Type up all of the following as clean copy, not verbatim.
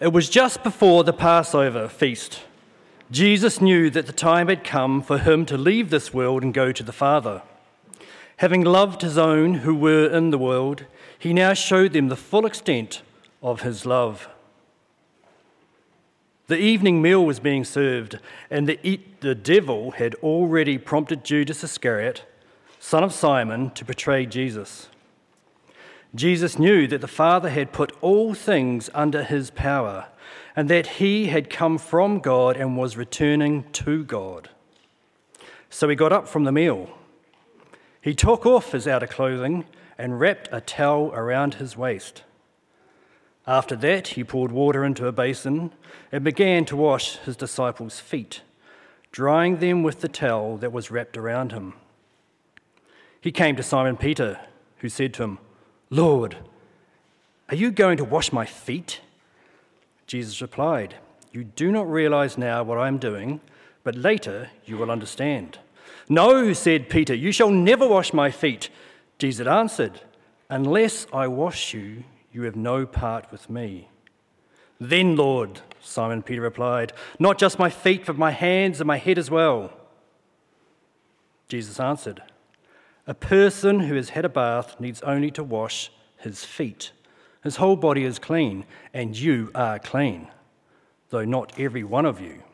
It was just before the Passover feast. Jesus knew that the time had come for him to leave this world and go to the Father. Having loved his own who were in the world, he now showed them the full extent of his love. The evening meal was being served, and the devil had already prompted Judas Iscariot, son of Simon, to betray Jesus. Jesus knew that the Father had put all things under his power, and that he had come from God and was returning to God. So he got up from the meal. He took off his outer clothing and wrapped a towel around his waist. After that, he poured water into a basin and began to wash his disciples' feet, drying them with the towel that was wrapped around him. He came to Simon Peter, who said to him, "Lord, are you going to wash my feet?" Jesus replied, "You do not realize now what I am doing, but later you will understand." "No," said Peter, "you shall never wash my feet." Jesus answered, "Unless I wash you, you have no part with me." "Then, Lord," Simon Peter replied, "not just my feet, but my hands and my head as well." Jesus answered, "A person who has had a bath needs only to wash his feet. His whole body is clean, and you are clean, though not every one of you."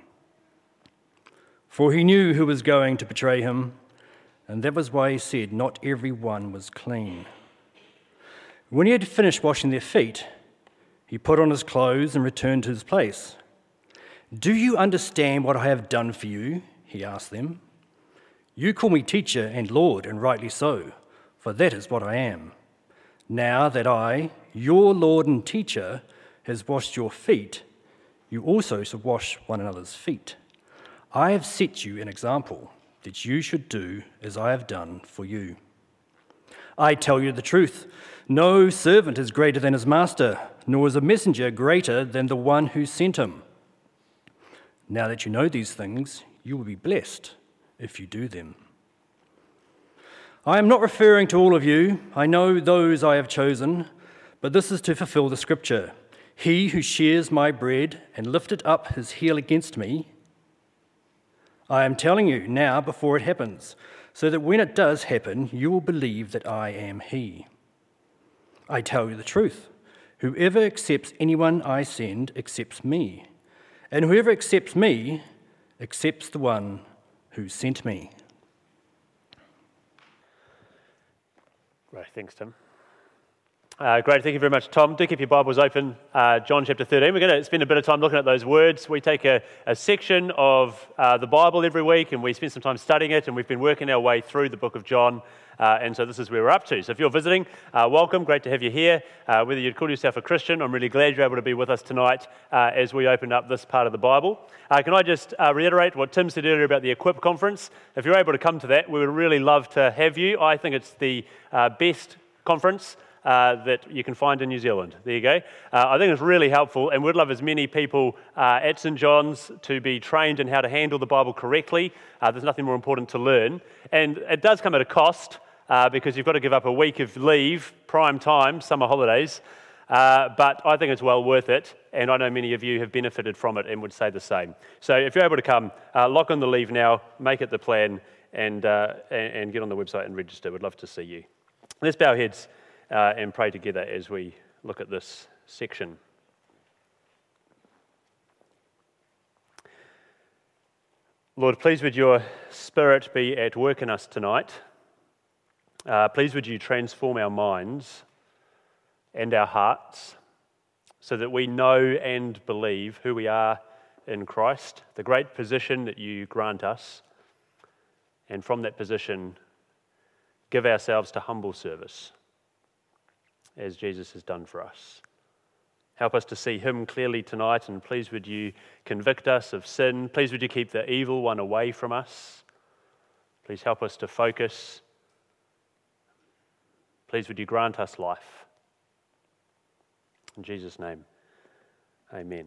For he knew who was going to betray him, and that was why he said not every one was clean. When he had finished washing their feet, he put on his clothes and returned to his place. "Do you understand what I have done for you?" he asked them. "You call me teacher and Lord, and rightly so, for that is what I am. Now that I, your Lord and teacher, has washed your feet, you also should wash one another's feet. I have set you an example, that you should do as I have done for you. I tell you the truth, no servant is greater than his master, nor is a messenger greater than the one who sent him. Now that you know these things, you will be blessed if you do them. I am not referring to all of you. I know those I have chosen, but this is to fulfill the scripture. He who shares my bread and lifted up his heel against me, I am telling you now before it happens, so that when it does happen, you will believe that I am he. I tell you the truth. Whoever accepts anyone I send accepts me, and whoever accepts me accepts the one who sent me." Great, thanks, Tim. Great, thank you very much, Tom. Do keep your Bibles open, John chapter 13. We're going to spend a bit of time looking at those words. We take a section of the Bible every week and we spend some time studying it, and we've been working our way through the book of John, and so this is where we're up to. So if you're visiting, welcome, great to have you here. Whether you'd call yourself a Christian, I'm really glad you're able to be with us tonight as we open up this part of the Bible. Can I just reiterate what Tim said earlier about the Equip conference? If you're able to come to that, we would really love to have you. I think it's the best conference that you can find in New Zealand. There you go. I think it's really helpful, and we'd love as many people at St John's to be trained in how to handle the Bible correctly. There's nothing more important to learn. And it does come at a cost because you've got to give up a week of leave, prime time, summer holidays. But I think it's well worth it, and I know many of you have benefited from it and would say the same. So if you're able to come, lock on the leave now, make it the plan, and get on the website and register. We'd love to see you. Let's bow our heads and pray together as we look at this section. Lord, please would your Spirit be at work in us tonight. Please would you transform our minds and our hearts so that we know and believe who we are in Christ, the great position that you grant us, and from that position give ourselves to humble service, as Jesus has done for us. Help us to see him clearly tonight, and please would you convict us of sin. Please would you keep the evil one away from us. Please help us to focus. Please would you grant us life. In Jesus' name, amen.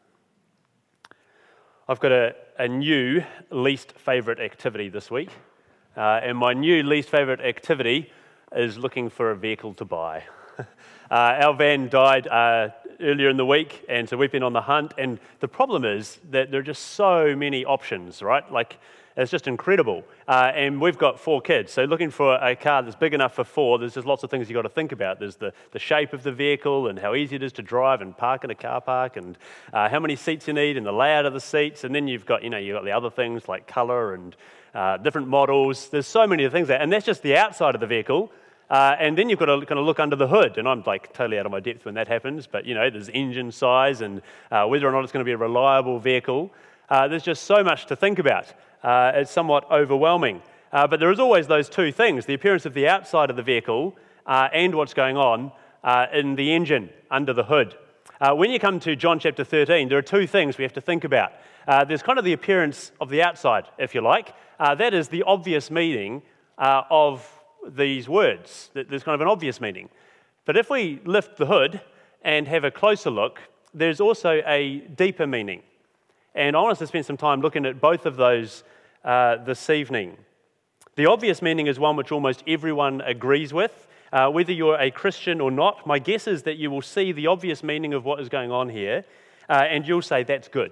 I've got a new least favourite activity this week, and my new least favourite activity is looking for a vehicle to buy. Our van died earlier in the week, and so we've been on the hunt. And the problem is that there are just so many options, right? Like, it's just incredible. And we've got 4 kids, so looking for a car that's big enough for 4, there's just lots of things you've got to think about. There's the shape of the vehicle and how easy it is to drive and park in a car park, and how many seats you need and the layout of the seats. And then you've got the other things like colour and different models. There's so many things there, and that's just the outside of the vehicle. And then you've got to kind of look under the hood, and I'm like totally out of my depth when that happens, but there's engine size and whether or not it's going to be a reliable vehicle. There's just so much to think about. It's somewhat overwhelming. But there is always those 2 things, the appearance of the outside of the vehicle and what's going on in the engine, under the hood. When you come to John chapter 13, there are 2 things we have to think about. There's kind of the appearance of the outside, if you like. That is the obvious meaning of these words. There's kind of an obvious meaning. But if we lift the hood and have a closer look, there's also a deeper meaning. And I want us to spend some time looking at both of those this evening. The obvious meaning is one which almost everyone agrees with. Whether you're a Christian or not, my guess is that you will see the obvious meaning of what is going on here, and you'll say, that's good.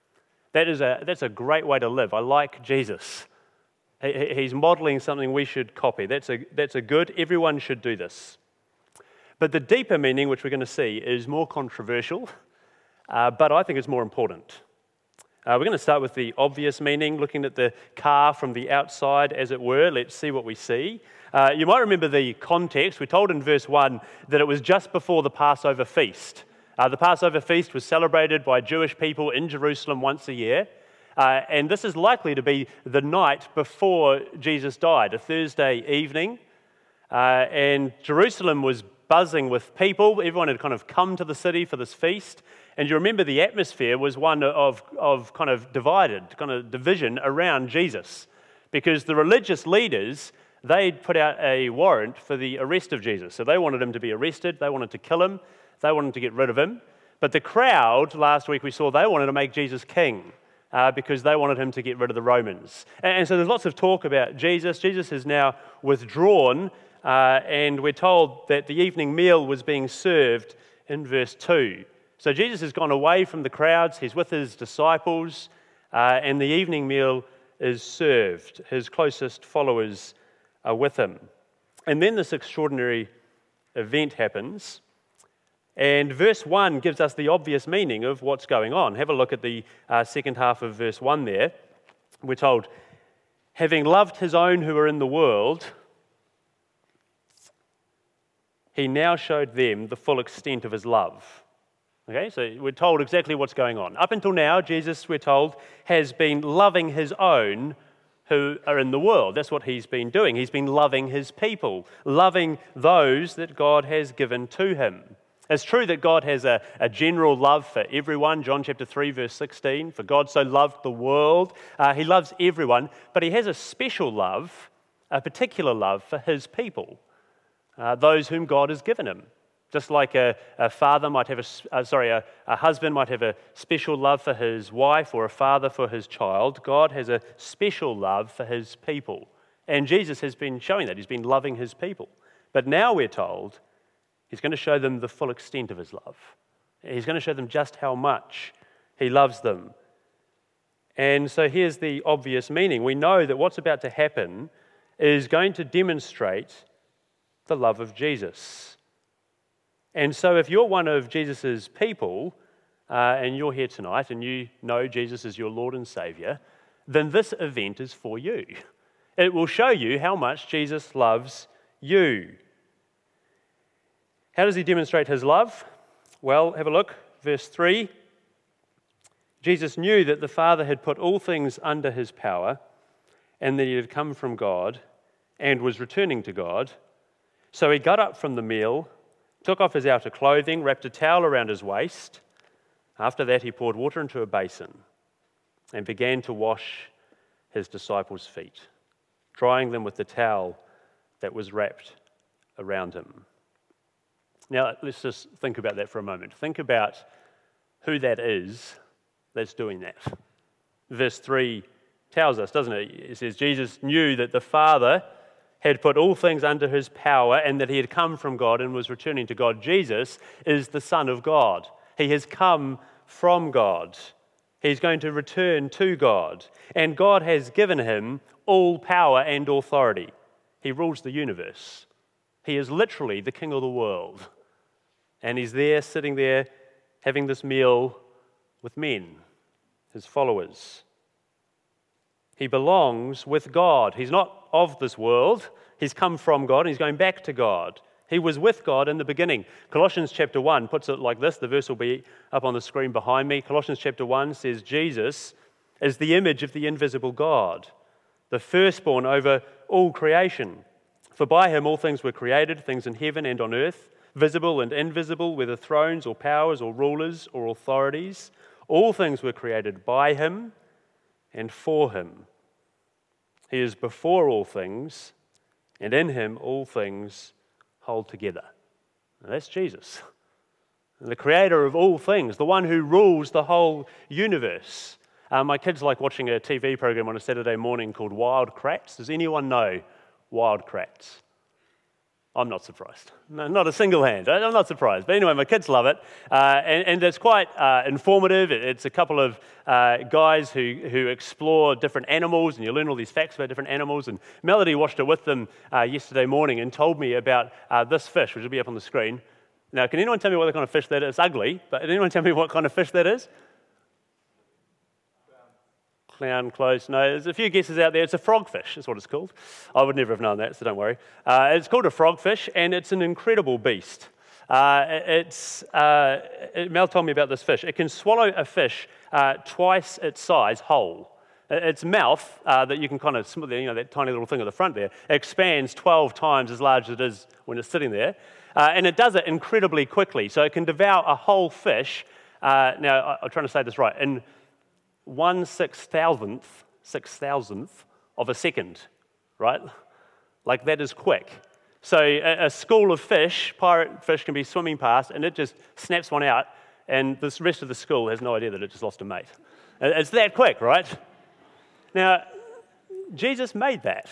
That's a great way to live. I like Jesus. He's modeling something we should copy. That's a good, everyone should do this. But the deeper meaning, which we're going to see, is more controversial, but I think it's more important. We're going to start with the obvious meaning, looking at the car from the outside, as it were. Let's see what we see. You might remember the context. We're told in verse 1 that it was just before the Passover feast. The Passover feast was celebrated by Jewish people in Jerusalem once a year. And this is likely to be the night before Jesus died, a Thursday evening. And Jerusalem was buzzing with people. Everyone had kind of come to the city for this feast. And you remember the atmosphere was one of kind of division around Jesus. Because the religious leaders, they'd put out a warrant for the arrest of Jesus. So they wanted him to be arrested. They wanted to kill him. They wanted to get rid of him. But the crowd, last week we saw, they wanted to make Jesus king. Because they wanted him to get rid of the Romans. And so there's lots of talk about Jesus. Jesus is now withdrawn, and we're told that the evening meal was being served in verse 2. So Jesus has gone away from the crowds, he's with his disciples, and the evening meal is served. His closest followers are with him. And then this extraordinary event happens. And verse 1 gives us the obvious meaning of what's going on. Have a look at the second half of verse 1 there. We're told, having loved his own who are in the world, he now showed them the full extent of his love. Okay, so we're told exactly what's going on. Up until now, Jesus, we're told, has been loving his own who are in the world. That's what he's been doing. He's been loving his people, loving those that God has given to him. It's true that God has a general love for everyone. John chapter 3, verse 16, for God so loved the world. He loves everyone, but he has a special love, a particular love for his people, those whom God has given him. Just like a father might have a husband might have a special love for his wife or a father for his child, God has a special love for his people. And Jesus has been showing that. He's been loving his people. But now we're told he's going to show them the full extent of his love. He's going to show them just how much he loves them. And so here's the obvious meaning. We know that what's about to happen is going to demonstrate the love of Jesus. And so if you're one of Jesus' people, and you're here tonight and you know Jesus is your Lord and Saviour, then this event is for you. It will show you how much Jesus loves you. How does he demonstrate his love? Well, have a look. Verse 3. Jesus knew that the Father had put all things under his power and that he had come from God and was returning to God. So he got up from the meal, took off his outer clothing, wrapped a towel around his waist. After that, he poured water into a basin and began to wash his disciples' feet, drying them with the towel that was wrapped around him. Now, let's just think about that for a moment. Think about who that is that's doing that. Verse 3 tells us, doesn't it? It says, Jesus knew that the Father had put all things under his power and that he had come from God and was returning to God. Jesus is the Son of God. He has come from God. He's going to return to God. And God has given him all power and authority. He rules the universe. He is literally the king of the world. And he's there, sitting there, having this meal with men, his followers. He belongs with God. He's not of this world. He's come from God and he's going back to God. He was with God in the beginning. Colossians chapter 1 puts it like this. The verse will be up on the screen behind me. Colossians chapter 1 says, Jesus is the image of the invisible God, the firstborn over all creation. For by him all things were created, things in heaven and on earth, visible and invisible, whether thrones or powers or rulers or authorities. All things were created by him and for him. He is before all things, and in him all things hold together. Now that's Jesus, the creator of all things, the one who rules the whole universe. My kids like watching a TV program on a Saturday morning called Wild Kratts. Does anyone know Wild Kratts? I'm not surprised. No, not a single hand. I'm not surprised. But anyway, my kids love it. And it's quite informative. It's a couple of guys who explore different animals, and you learn all these facts about different animals. And Melody watched it with them yesterday morning and told me about this fish, which will be up on the screen. Now, can anyone tell me what kind of fish that is? It's ugly, but can anyone tell me what kind of fish that is? Clown, close. No, there's a few guesses out there. It's a frogfish, is what it's called. I would never have known that, so don't worry. It's called a frogfish, and it's an incredible beast. Mel told me about this fish. It can swallow a fish twice its size whole. Its mouth, that you can kind of, that tiny little thing at the front there, expands 12 times as large as it is when it's sitting there. And it does it incredibly quickly. So it can devour a whole fish. Now, I'm trying to say this right. In 1/6,000th of a second, right? Like that is quick. So a school of fish, pirate fish, can be swimming past and it just snaps one out and the rest of the school has no idea that it just lost a mate. It's that quick, right? Now, Jesus made that.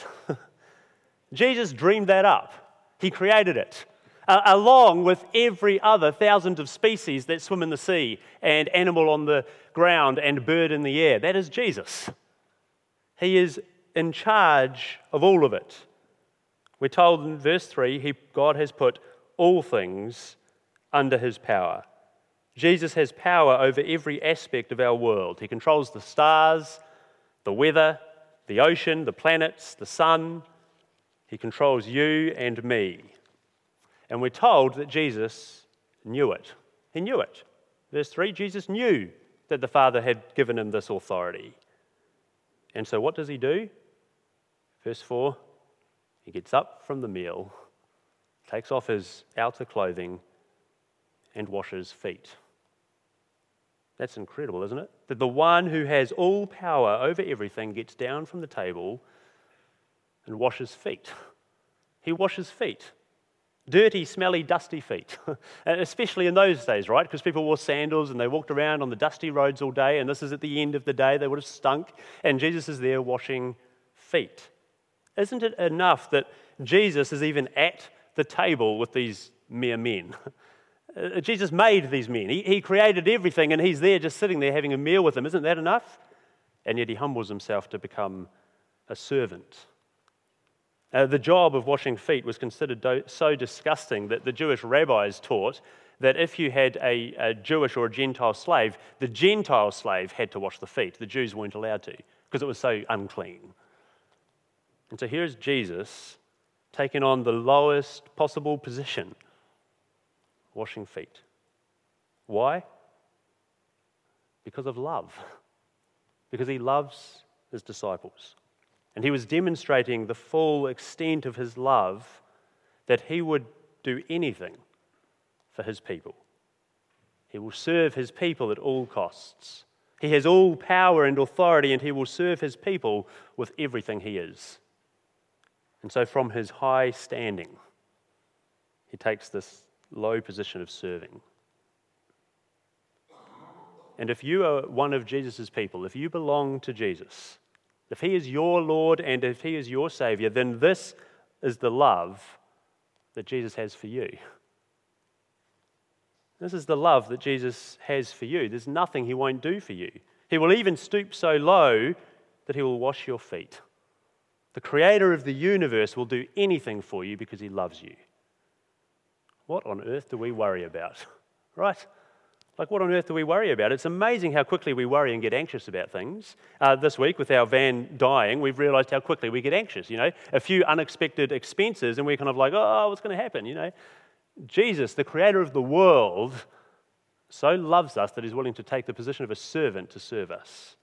Jesus dreamed that up. He created it. Along with every other thousands of species that swim in the sea and animal on the ground and bird in the air. That is Jesus. He is in charge of all of it. We're told in verse 3, God has put all things under his power. Jesus has power over every aspect of our world. He controls the stars, the weather, the ocean, the planets, the sun. He controls you and me. And we're told that Jesus knew it. He knew it. Verse 3, Jesus knew that the Father had given him this authority. And so what does he do? Verse 4, he gets up from the meal, takes off his outer clothing, and washes feet. That's incredible, isn't it? That the one who has all power over everything gets down from the table and washes feet. He washes feet. Dirty, smelly, dusty feet, especially in those days, right? Because people wore sandals and they walked around on the dusty roads all day, and this is at the end of the day, they would have stunk, and Jesus is there washing feet. Isn't it enough that Jesus is even at the table with these mere men? Jesus made these men. He created everything, and he's there just sitting there having a meal with them. Isn't that enough? And yet he humbles himself to become a servant. The job of washing feet was considered so disgusting that the Jewish rabbis taught that if you had a Jewish or a Gentile slave, the Gentile slave had to wash the feet. The Jews weren't allowed to because it was so unclean. And so here's Jesus taking on the lowest possible position, washing feet. Why? Because of love. Because he loves his disciples. And he was demonstrating the full extent of his love, that he would do anything for his people. He will serve his people at all costs. He has all power and authority, and he will serve his people with everything he is. And so from his high standing, he takes this low position of serving. And if you are one of Jesus' people, if you belong to Jesus, if he is your Lord and if he is your Savior, then this is the love that Jesus has for you. This is the love that Jesus has for you. There's nothing he won't do for you. He will even stoop so low that he will wash your feet. The creator of the universe will do anything for you because he loves you. What on earth do we worry about? Right? Like, what on earth do we worry about? It's amazing how quickly we worry and get anxious about things. This week, with our van dying, we've realised how quickly we get anxious. A few unexpected expenses, and we're kind of like, oh, what's going to happen? Jesus, the creator of the world, so loves us that he's willing to take the position of a servant to serve us.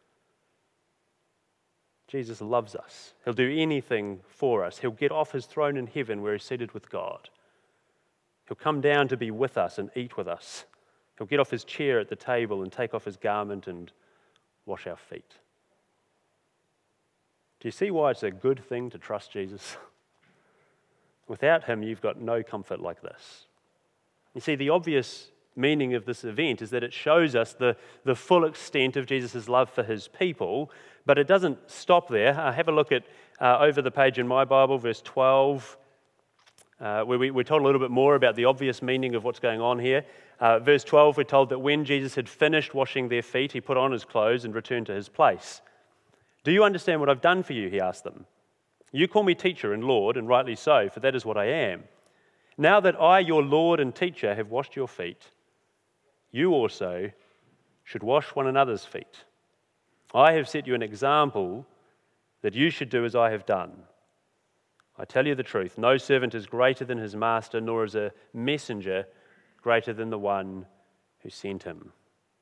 Jesus loves us. He'll do anything for us. He'll get off his throne in heaven where he's seated with God. He'll come down to be with us and eat with us. He'll get off his chair at the table and take off his garment and wash our feet. Do you see why it's a good thing to trust Jesus? Without him, you've got no comfort like this. You see, the obvious meaning of this event is that it shows us the full extent of Jesus' love for his people, but it doesn't stop there. Have a look at over the page in my Bible, verse 12, where we're told a little bit more about the obvious meaning of what's going on here. Verse 12, we're told that when Jesus had finished washing their feet, he put on his clothes and returned to his place. "Do you understand what I've done for you?" he asked them. "You call me teacher and Lord, and rightly so, for that is what I am. Now that I, your Lord and teacher, have washed your feet, you also should wash one another's feet. I have set you an example that you should do as I have done. I tell you the truth, no servant is greater than his master, nor is a messenger greater than the one who sent him."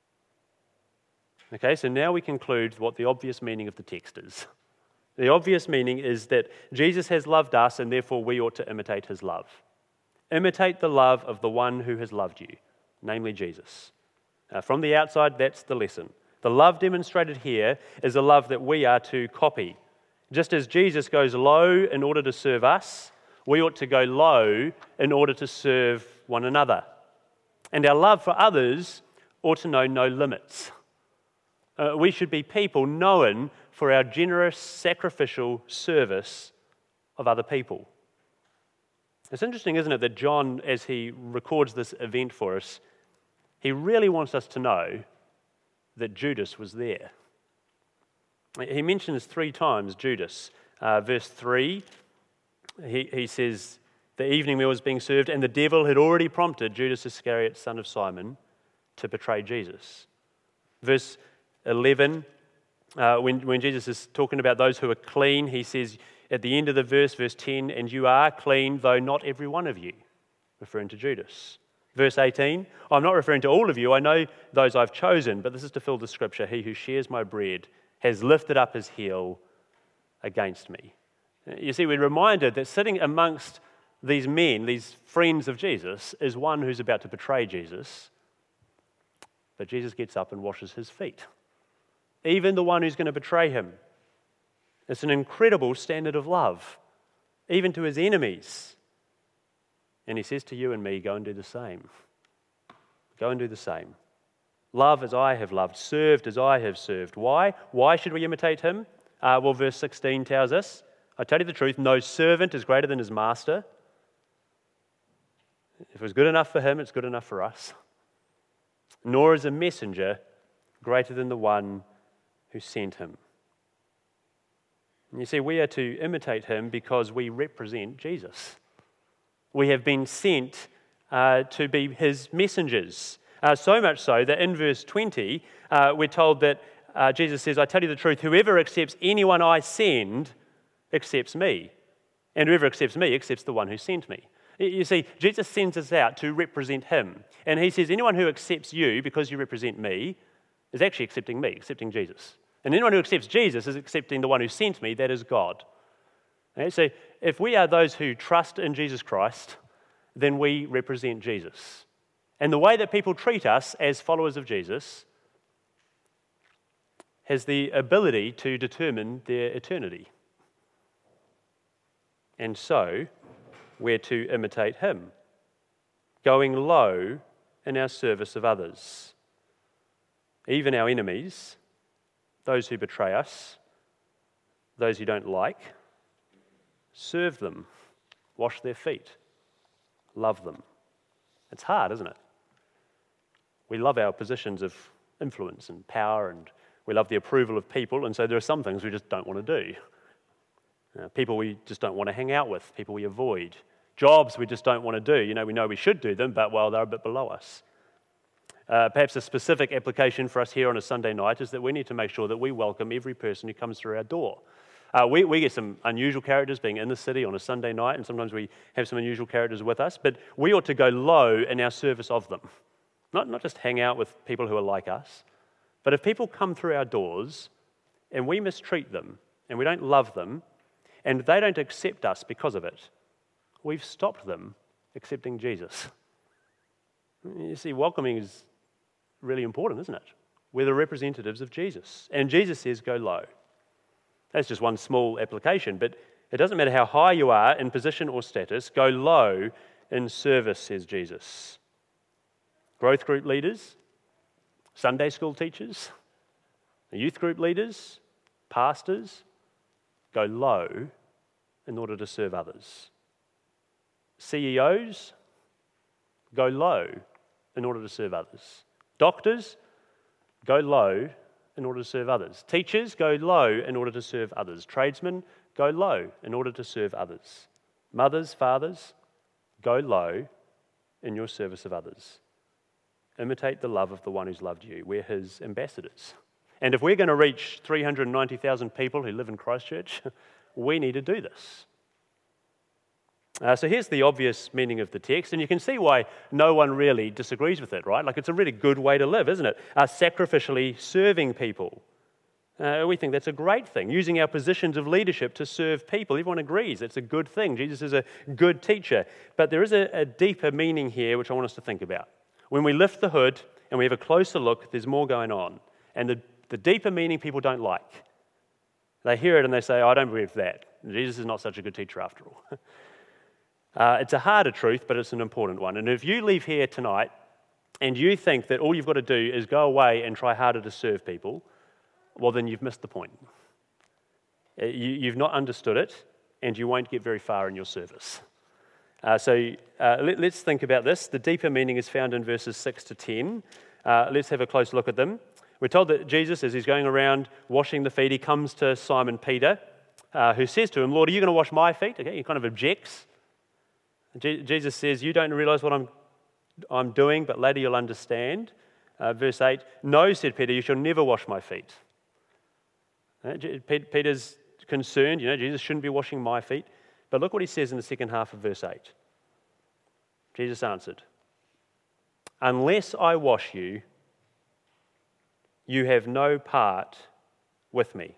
Okay, so now we conclude what the obvious meaning of the text is. The obvious meaning is that Jesus has loved us, and therefore we ought to imitate his love. Imitate the love of the one who has loved you, namely Jesus. From the outside, that's the lesson. The love demonstrated here is a love that we are to copy. Just as Jesus goes low in order to serve us, we ought to go low in order to serve one another. And our love for others ought to know no limits. We should be people known for our generous, sacrificial service of other people. It's interesting, isn't it, that John, as he records this event for us, he really wants us to know that Judas was there. He mentions 3 times Judas. Verse 3, he says, the evening meal was being served, and the devil had already prompted Judas Iscariot, son of Simon, to betray Jesus. Verse 11, when Jesus is talking about those who are clean, he says at the end of the verse 10, "And you are clean, though not every one of you," referring to Judas. Verse 18, "I'm not referring to all of you, I know those I've chosen, but this is to fill the scripture, he who shares my bread has lifted up his heel against me." You see, we're reminded that sitting amongst these men, these friends of Jesus, is one who's about to betray Jesus, but Jesus gets up and washes his feet. Even the one who's going to betray him. It's an incredible standard of love, even to his enemies. And he says to you and me, go and do the same. Go and do the same. Love as I have loved, served as I have served. Why? Why should we imitate him? Well, verse 16 tells us, I tell you the truth, no servant is greater than his master. If it was good enough for him, it's good enough for us. Nor is a messenger greater than the one who sent him. And you see, we are to imitate him because we represent Jesus. We have been sent to be his messengers. So much so that in verse 20, we're told that Jesus says, I tell you the truth, whoever accepts anyone I send accepts me. And whoever accepts me accepts the one who sent me. You see, Jesus sends us out to represent him. And he says, anyone who accepts you because you represent me is actually accepting me, accepting Jesus. And anyone who accepts Jesus is accepting the one who sent me, that is God. Okay, so if we are those who trust in Jesus Christ, then we represent Jesus. And the way that people treat us as followers of Jesus has the ability to determine their eternity. And so, we're to imitate him, going low in our service of others. Even our enemies, those who betray us, those who don't like, serve them, wash their feet, love them. It's hard, isn't it? We love our positions of influence and power, and we love the approval of people, and so there are some things we just don't want to do. People we just don't want to hang out with, people we avoid. Jobs we just don't want to do. We know we should do them, but, well, they're a bit below us. Perhaps a specific application for us here on a Sunday night is that we need to make sure that we welcome every person who comes through our door. We get some unusual characters being in the city on a Sunday night, and sometimes we have some unusual characters with us, but we ought to go low in our service of them. Not just hang out with people who are like us, but if people come through our doors and we mistreat them and we don't love them and they don't accept us because of it, we've stopped them accepting Jesus. You see, welcoming is really important, isn't it? We're the representatives of Jesus, and Jesus says go low. That's just one small application, but it doesn't matter how high you are in position or status, go low in service, says Jesus. Growth group leaders, Sunday school teachers, youth group leaders, pastors, go low in order to serve others. CEOs, go low in order to serve others. Doctors, go low in order to serve others. Teachers, go low in order to serve others. Tradesmen, go low in order to serve others. Mothers, fathers, go low in your service of others. Imitate the love of the one who's loved you. We're his ambassadors. And if we're going to reach 390,000 people who live in Christchurch, we need to do this. So here's the obvious meaning of the text, and you can see why no one really disagrees with it, right? Like, it's a really good way to live, isn't it? Sacrificially serving people. We think that's a great thing, using our positions of leadership to serve people. Everyone agrees it's a good thing. Jesus is a good teacher. But there is a deeper meaning here which I want us to think about. When we lift the hood and we have a closer look, there's more going on. And the deeper meaning people don't like. They hear it and they say, I don't believe that. Jesus is not such a good teacher after all. It's a harder truth, but it's an important one. And if you leave here tonight and you think that all you've got to do is go away and try harder to serve people, well, then you've missed the point. You've not understood it, and you won't get very far in your service. Let's think about this. The deeper meaning is found in verses 6 to 10. Let's have a close look at them. We're told that Jesus, as he's going around washing the feet, he comes to Simon Peter, who says to him, Lord, are you going to wash my feet? Okay, he kind of objects. Jesus says, you don't realize what I'm doing, but later you'll understand. Verse 8, no, said Peter, you shall never wash my feet. Peter's concerned, Jesus shouldn't be washing my feet. But look what he says in the second half of verse 8. Jesus answered, unless I wash you, you have no part with me.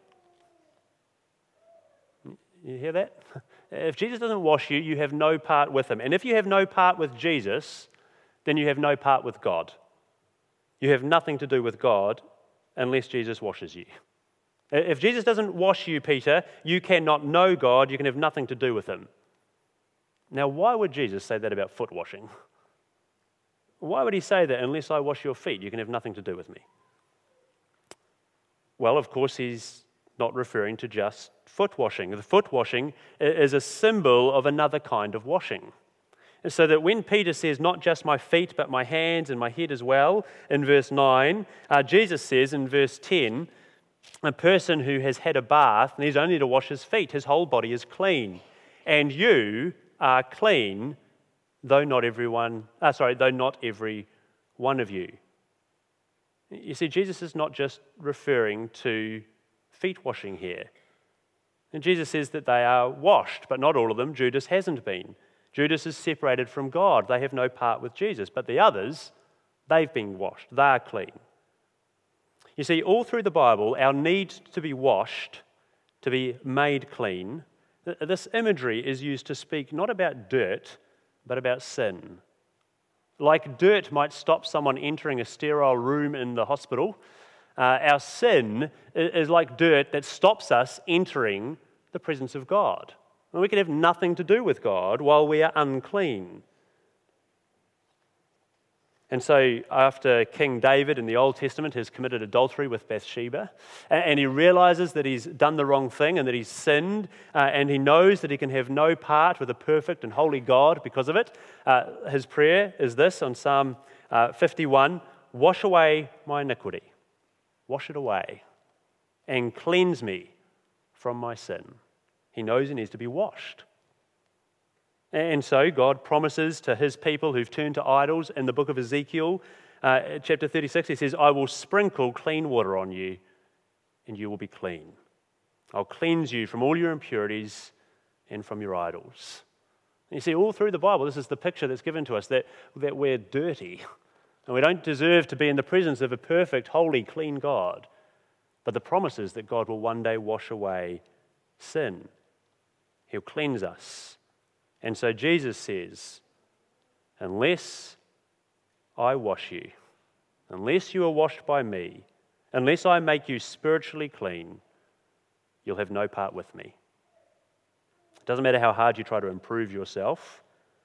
You hear that? If Jesus doesn't wash you, you have no part with him. And if you have no part with Jesus, then you have no part with God. You have nothing to do with God unless Jesus washes you. If Jesus doesn't wash you, Peter, you cannot know God, you can have nothing to do with him. Now, why would Jesus say that about foot washing? Why would he say that, unless I wash your feet, you can have nothing to do with me? Well, of course, he's not referring to just foot washing. The foot washing is a symbol of another kind of washing. And so that when Peter says, not just my feet, but my hands and my head as well, in verse 9, Jesus says in verse 10, a person who has had a bath needs only to wash his feet. His whole body is clean. And you are clean, though not every one of you. You see, Jesus is not just referring to feet washing here. And Jesus says that they are washed, but not all of them. Judas hasn't been. Judas is separated from God. They have no part with Jesus. But the others, they've been washed. They are clean. You see, all through the Bible, our need to be washed, to be made clean, this imagery is used to speak not about dirt, but about sin. Like dirt might stop someone entering a sterile room in the hospital, our sin is like dirt that stops us entering the presence of God. And we can have nothing to do with God while we are unclean. And so after King David in the Old Testament has committed adultery with Bathsheba, and he realizes that he's done the wrong thing and that he's sinned, and he knows that he can have no part with a perfect and holy God because of it, his prayer is this on Psalm 51, wash away my iniquity, wash it away, and cleanse me from my sin. He knows he needs to be washed. And so God promises to his people who've turned to idols in the book of Ezekiel, chapter 36, he says, I will sprinkle clean water on you, and you will be clean. I'll cleanse you from all your impurities and from your idols. And you see, all through the Bible, this is the picture that's given to us, that we're dirty, and we don't deserve to be in the presence of a perfect, holy, clean God. But the promise is that God will one day wash away sin. He'll cleanse us. And so Jesus says, unless I wash you, unless you are washed by me, unless I make you spiritually clean, you'll have no part with me. It doesn't matter how hard you try to improve yourself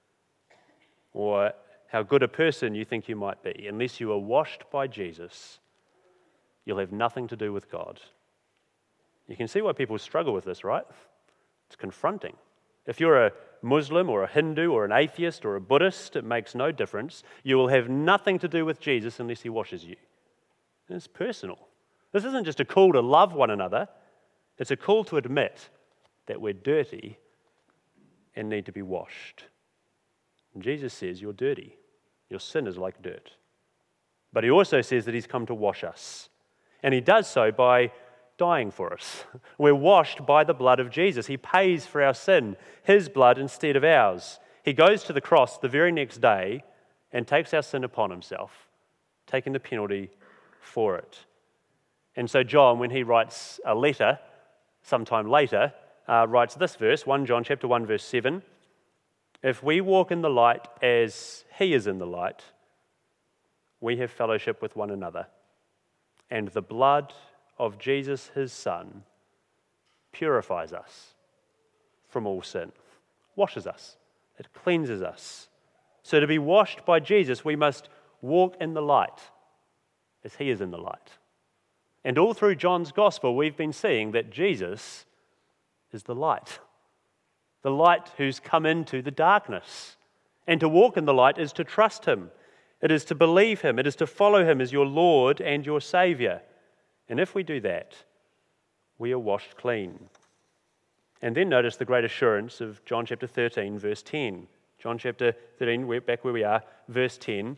or how good a person you think you might be. Unless you are washed by Jesus, you'll have nothing to do with God. You can see why people struggle with this, right? It's confronting. If you're a Muslim or a Hindu or an atheist or a Buddhist, it makes no difference. You will have nothing to do with Jesus unless he washes you. And it's personal. This isn't just a call to love one another. It's a call to admit that we're dirty and need to be washed. And Jesus says, you're dirty. Your sin is like dirt. But he also says that he's come to wash us. And he does so by dying for us. We're washed by the blood of Jesus. He pays for our sin, his blood instead of ours. He goes to the cross the very next day and takes our sin upon himself, taking the penalty for it. And so John, when he writes a letter sometime later, writes this verse, 1 John chapter 1 verse 7, if we walk in the light as he is in the light, we have fellowship with one another, and the blood of Jesus, his Son, purifies us from all sin, washes us, it cleanses us. So to be washed by Jesus, we must walk in the light as he is in the light. And all through John's gospel, we've been seeing that Jesus is the light who's come into the darkness. And to walk in the light is to trust him. It is to believe him. It is to follow him as your Lord and your Savior. And if we do that, we are washed clean. And then notice the great assurance of John chapter 13, verse 10. John chapter 13, back where we are, verse 10.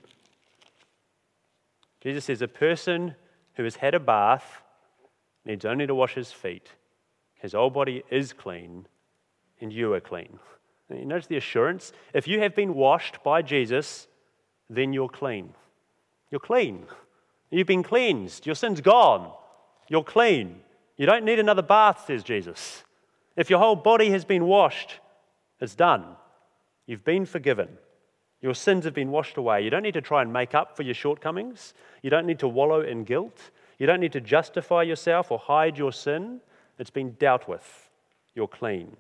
Jesus says, a person who has had a bath needs only to wash his feet. His whole body is clean, and you are clean. And you notice the assurance? If you have been washed by Jesus, then you're clean. You're clean. You've been cleansed. Your sin's gone. You're clean. You don't need another bath, says Jesus. If your whole body has been washed, it's done. You've been forgiven. Your sins have been washed away. You don't need to try and make up for your shortcomings. You don't need to wallow in guilt. You don't need to justify yourself or hide your sin. It's been dealt with. You're clean.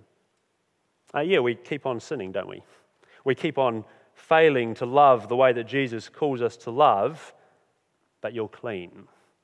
We keep on sinning, don't we? We keep on failing to love the way that Jesus calls us to love, but you're clean.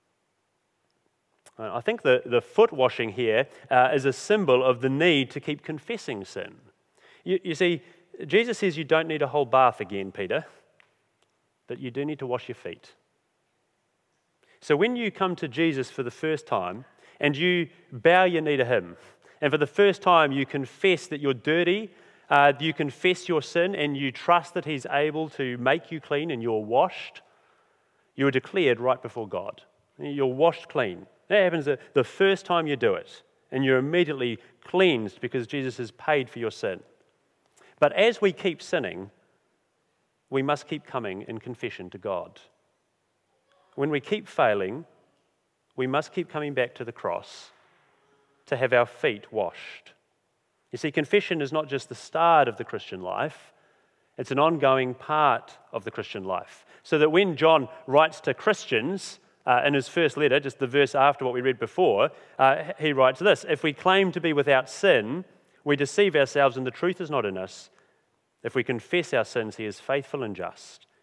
I think the foot washing here is a symbol of the need to keep confessing sin. You see, Jesus says you don't need a whole bath again, Peter, but you do need to wash your feet. So when you come to Jesus for the first time and you bow your knee to him, and for the first time you confess that you're dirty, you confess your sin and you trust that he's able to make you clean and you're washed, you are declared right before God. You're washed clean. That happens the first time you do it, and you're immediately cleansed because Jesus has paid for your sin. But as we keep sinning, we must keep coming in confession to God. When we keep failing, we must keep coming back to the cross to have our feet washed. You see, confession is not just the start of the Christian life, it's an ongoing part of the Christian life. So that when John writes to Christians in his first letter, just the verse after what we read before, he writes this, if we claim to be without sin, we deceive ourselves and the truth is not in us. If we confess our sins, he is faithful and just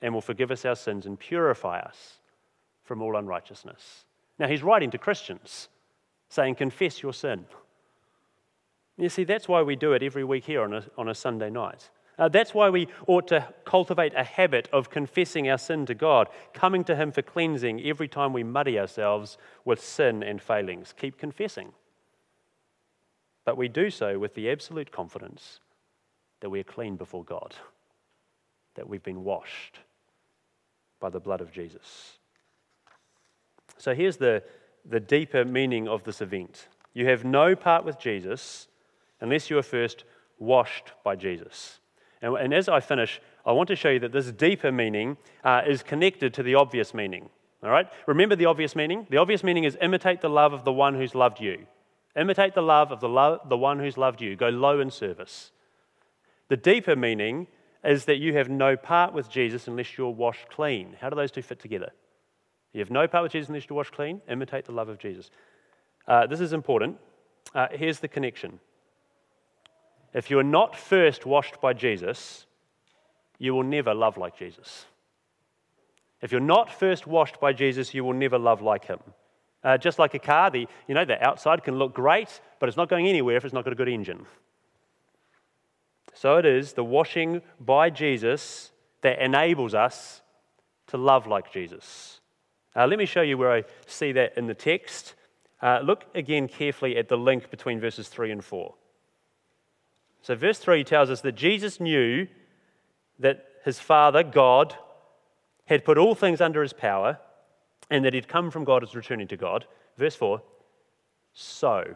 and will forgive us our sins and purify us from all unrighteousness. Now, he's writing to Christians, saying, confess your sin. You see, that's why we do it every week here on a Sunday night. That's why we ought to cultivate a habit of confessing our sin to God, coming to him for cleansing every time we muddy ourselves with sin and failings. Keep confessing. But we do so with the absolute confidence that we are clean before God, that we've been washed by the blood of Jesus. So here's the deeper meaning of this event. You have no part with Jesus unless you are first washed by Jesus. And as I finish, I want to show you that this deeper meaning is connected to the obvious meaning. All right? Remember the obvious meaning? The obvious meaning is imitate the love of the one who's loved you. Imitate the love of the one who's loved you. Go low in service. The deeper meaning is that you have no part with Jesus unless you're washed clean. How do those two fit together? You have no part with Jesus unless you're washed clean. Imitate the love of Jesus. This is important. Here's the connection. If you are not first washed by Jesus, you will never love like Jesus. If you're not first washed by Jesus, you will never love like him. Just like a car, the outside can look great, but it's not going anywhere if it's not got a good engine. So it is the washing by Jesus that enables us to love like Jesus. Let me show you where I see that in the text. Look again carefully at the link between verses 3 and 4. So verse 3 tells us that Jesus knew that his Father, God, had put all things under his power and that he'd come from God as returning to God. Verse 4, so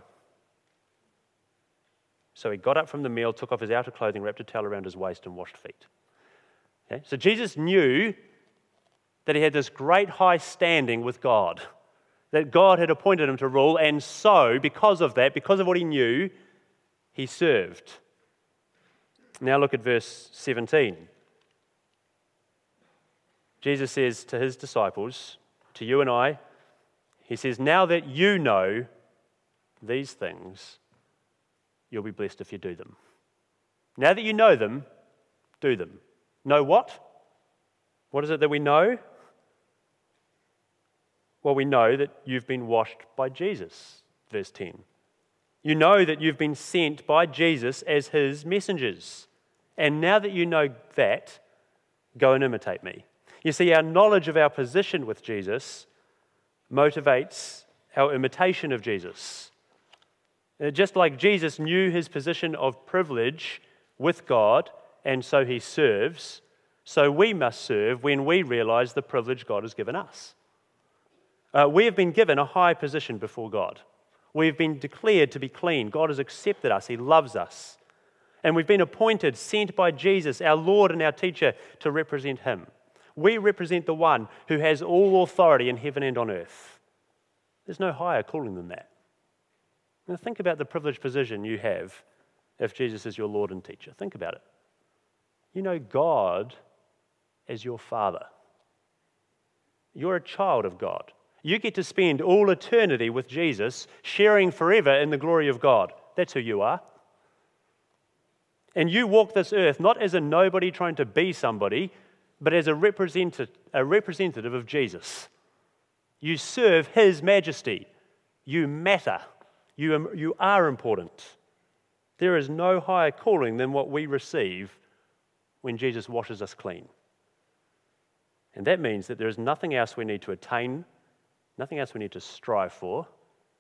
he got up from the meal, took off his outer clothing, wrapped a towel around his waist and washed feet. Okay? So Jesus knew that he had this great high standing with God, that God had appointed him to rule, and so because of that, because of what he knew, he served. Now look at verse 17. Jesus says to his disciples, to you and I, he says, now that you know these things, you'll be blessed if you do them. Now that you know them, do them. Know what? What is it that we know? Well, we know that you've been washed by Jesus, verse 10. You know that you've been sent by Jesus as his messengers. And now that you know that, go and imitate me. You see, our knowledge of our position with Jesus motivates our imitation of Jesus. Just like Jesus knew his position of privilege with God, and so he serves, so we must serve when we realize the privilege God has given us. We have been given a high position before God. We've been declared to be clean. God has accepted us. He loves us. And we've been appointed, sent by Jesus, our Lord and our teacher, to represent him. We represent the one who has all authority in heaven and on earth. There's no higher calling than that. Now think about the privileged position you have if Jesus is your Lord and teacher. Think about it. You know God as your Father. You're a child of God. You get to spend all eternity with Jesus, sharing forever in the glory of God. That's who you are. And you walk this earth not as a nobody trying to be somebody, but as a representative of Jesus. You serve his majesty. You matter. You are important. There is no higher calling than what we receive when Jesus washes us clean. And that means that there is nothing else we need to attain, nothing else we need to strive for.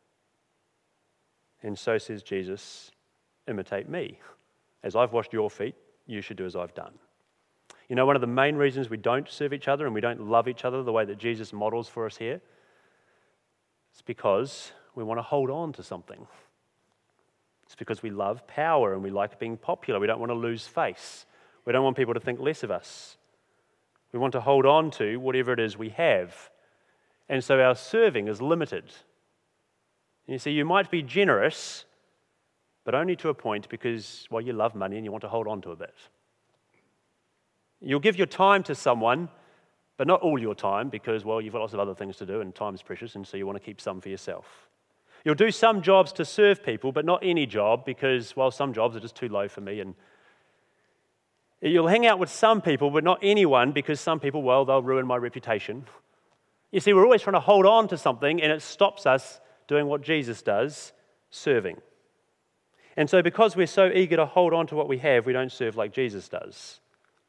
And so says Jesus, imitate me. As I've washed your feet, you should do as I've done. You know, one of the main reasons we don't serve each other and we don't love each other the way that Jesus models for us here, it's because we want to hold on to something. It's because we love power and we like being popular. We don't want to lose face. We don't want people to think less of us. We want to hold on to whatever it is we have. And so our serving is limited. And you see, you might be generous, but only to a point because, well, you love money and you want to hold on to a bit. You'll give your time to someone, but not all your time because, well, you've got lots of other things to do and time's precious, and so you want to keep some for yourself. You'll do some jobs to serve people, but not any job because, well, some jobs are just too low for me. And You'll hang out with some people, but not anyone, because some people, well, they'll ruin my reputation. You see, we're always trying to hold on to something, and it stops us doing what Jesus does, serving. And so because we're so eager to hold on to what we have, we don't serve like Jesus does.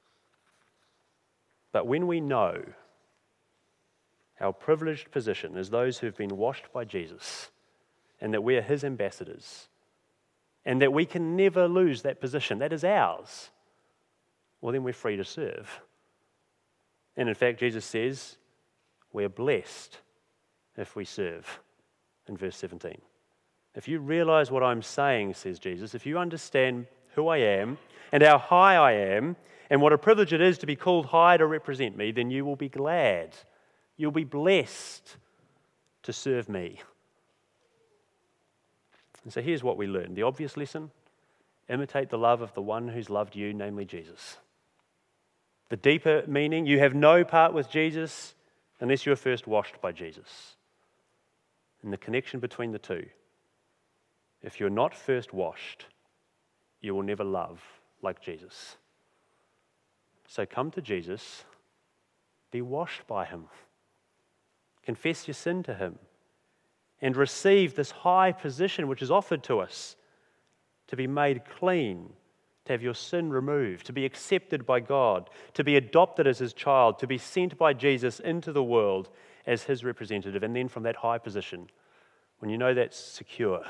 But when we know our privileged position as those who've been washed by Jesus, and that we're his ambassadors, and that we can never lose that position, that is ours, well, then we're free to serve. And in fact, Jesus says, we're blessed if we serve, in verse 17. If you realize what I'm saying, says Jesus, if you understand who I am and how high I am and what a privilege it is to be called high to represent me, then you will be glad. You'll be blessed to serve me. And so here's what we learn. The obvious lesson: imitate the love of the one who's loved you, namely Jesus. The deeper meaning: you have no part with Jesus unless you're first washed by Jesus. And the connection between the two: if you're not first washed, you will never love like Jesus. So come to Jesus, be washed by him, confess your sin to him, and receive this high position which is offered to us, to be made clean, to have your sin removed, to be accepted by God, to be adopted as his child, to be sent by Jesus into the world as his representative. And then from that high position, when you know that's secure,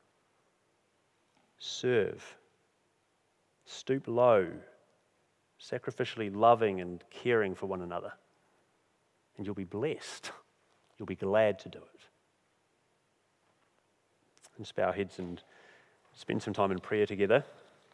serve, stoop low, sacrificially loving and caring for one another. And you'll be blessed. You'll be glad to do it. Let's bow our heads and spend some time in prayer together.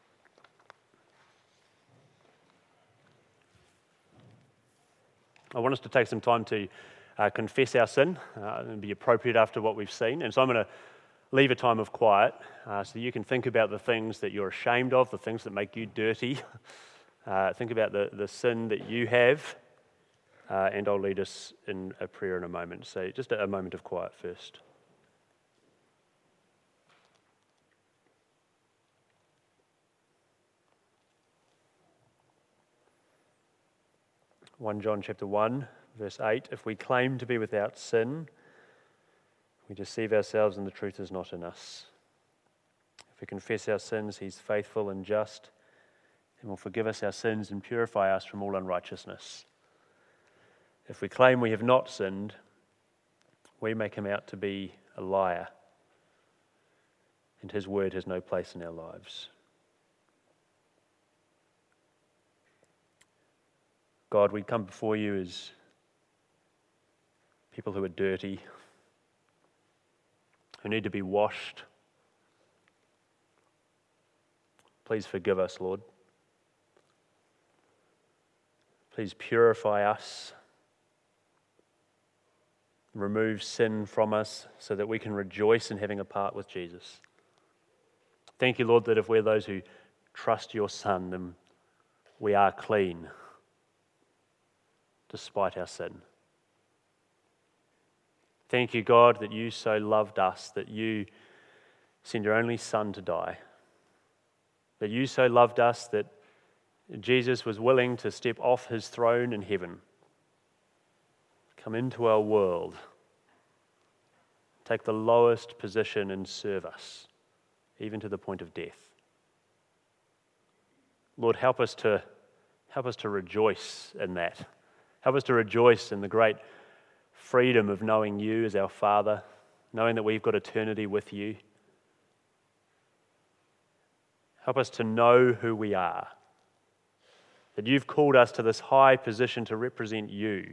I want us to take some time to confess our sin and be appropriate after what we've seen. And so I'm going to leave a time of quiet so you can think about the things that you're ashamed of, the things that make you dirty. Think about the sin that you have, and I'll lead us in a prayer in a moment. So just a moment of quiet first. John chapter 1, verse 8, if we claim to be without sin, we deceive ourselves and the truth is not in us. If we confess our sins, he's faithful and just and will forgive us our sins and purify us from all unrighteousness. If we claim we have not sinned, we make him out to be a liar, and his word has no place in our lives. God, we come before you as people who are dirty, who need to be washed. Please forgive us, Lord. Please purify us. Remove sin from us so that we can rejoice in having a part with Jesus. Thank you, Lord, that if we're those who trust your Son, then we are clean despite our sin. Thank you, God, that you so loved us, that you sent your only Son to die, that you so loved us that Jesus was willing to step off his throne in heaven, come into our world, take the lowest position and serve us, even to the point of death. Lord, help us to rejoice in that. Help us to rejoice in the great freedom of knowing you as our Father, knowing that we've got eternity with you. Help us to know who we are, that you've called us to this high position to represent you.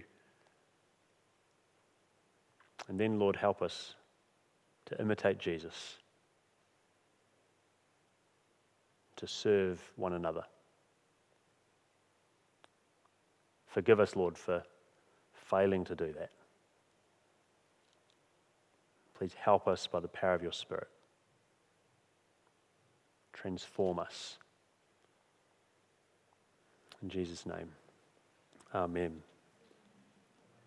And then, Lord, help us to imitate Jesus, to serve one another. Forgive us, Lord, for failing to do that. Please help us by the power of your Spirit. Transform us. In Jesus' name, amen.